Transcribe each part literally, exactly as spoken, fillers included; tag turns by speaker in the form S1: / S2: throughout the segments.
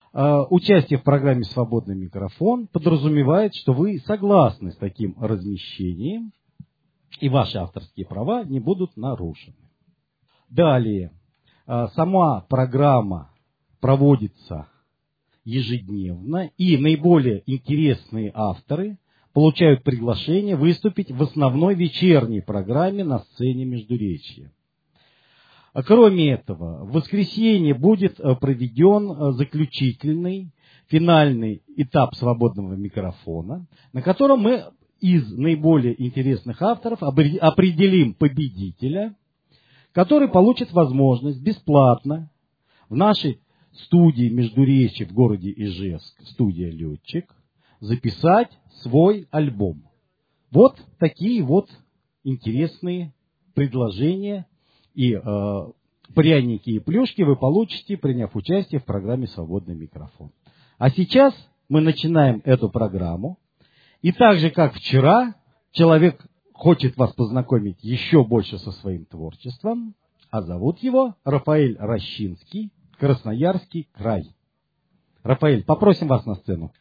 S1: Участие в программе «Свободный микрофон» подразумевает, что вы согласны с таким размещением, и ваши авторские права не будут нарушены. Далее. Сама программа проводится ежедневно, и наиболее интересные авторы получают приглашение выступить в основной вечерней программе на сцене Междуречья. Кроме этого, в воскресенье будет проведен заключительный, финальный этап свободного микрофона, на котором мы из наиболее интересных авторов определим победителя, который получит возможность бесплатно в нашей студии Междуречья в городе Ижевск, студия «Летчик», записать свой альбом. Вот такие вот интересные предложения и э, пряники и плюшки вы получите, приняв участие в программе «Свободный микрофон». А сейчас мы начинаем эту программу. И так же, как вчера, человек хочет вас познакомить еще больше со своим творчеством, а зовут его Рафаэль Рощинский, Красноярский край. Рафаэль, попросим вас на сцену.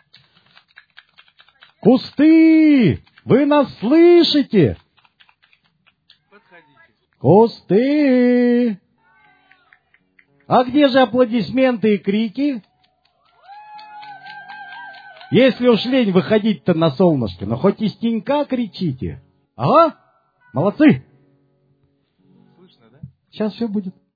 S1: Кусты! Вы нас слышите? Кусты! А где же аплодисменты и крики? Если уж лень выходить-то на солнышко, но хоть из тенька кричите. Ага, молодцы! Слышно, да? Сейчас все будет.